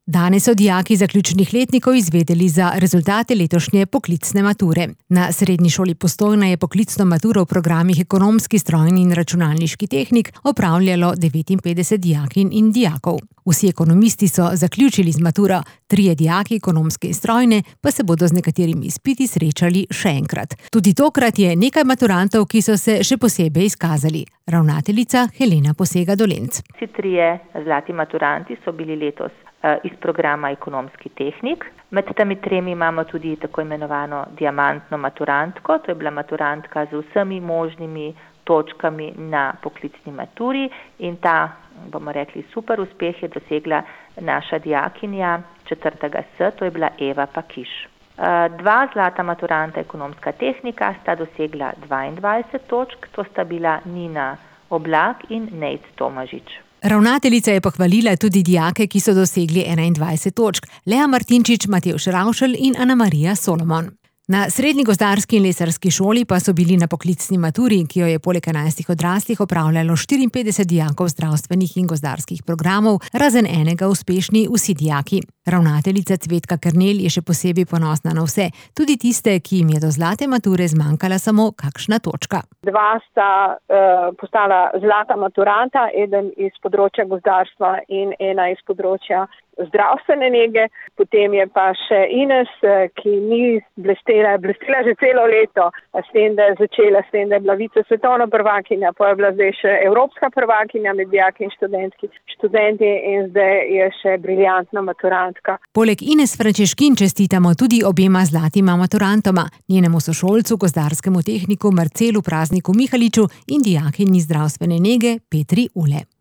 Danes so dijaki zaključnih letnikov izvedeli za rezultate letošnje poklicne mature. Na Srednji šoli Postojna je poklicno maturo v programih ekonomski, strojni in računalniški tehnik opravljalo 59 dijakinj in dijakov. Vsi ekonomisti so zaključili z maturo, 3 dijaki ekonomske in strojne pa se bodo z nekaterimi izpiti srečali še enkrat. Tudi tokrat je nekaj maturantov, ki so se še posebej izkazali. Ravnateljica Helena Posega-Dolenc. Vsi 3 zlati maturanti so bili letos iz programa ekonomski tehnik. Med temi 3 imamo tudi tako imenovano diamantno maturantko, to je bila maturantka z vsemi možnimi točkami na poklicni maturi in ta, bomo rekli, super uspeh je dosegla naša dijakinja 4. S, to je bila Eva Pakiš. 2 zlata maturanta ekonomska tehnika sta dosegla 22 točk, to sta bila Nina Oblak in Nejc Tomažič. Ravnateljica je pohvalila tudi dijake, ki so dosegli 21 točk, Lea Martinčič, Matevž Ravšelj in Ana Marija Solomon. Na Srednji gozdarski in lesarski šoli pa so bili na poklicni maturi, ki jo je poleg 11 odraslih opravljalo 54 dijakov zdravstvenih in gozdarskih programov, razen enega uspešni vsi dijaki. Ravnateljica Cvetka Kernelj je še posebej ponosna na vse, tudi tiste, ki jim je do zlate mature zmanjkala samo kakšna točka. 2 sta postala zlata maturanta, eden iz področja gozdarstva in ena iz področja zdravstvene nege. Potem je pa še Ines, ki ni blestela že celo leto, s tem, da je začela, s tem, da je bila vicesvetovna prvakinja, pa je bila zdaj še evropska prvakinja med dijaki in študenti in zdaj je še briljantna maturantka. Poleg Ines Frančeškin čestitamo tudi obema zlatima maturantoma, njenemu sošolcu, gozdarskemu tehniku Marcelu Prazniku Mihaliču in dijakinji zdravstvene nege Petri Ule.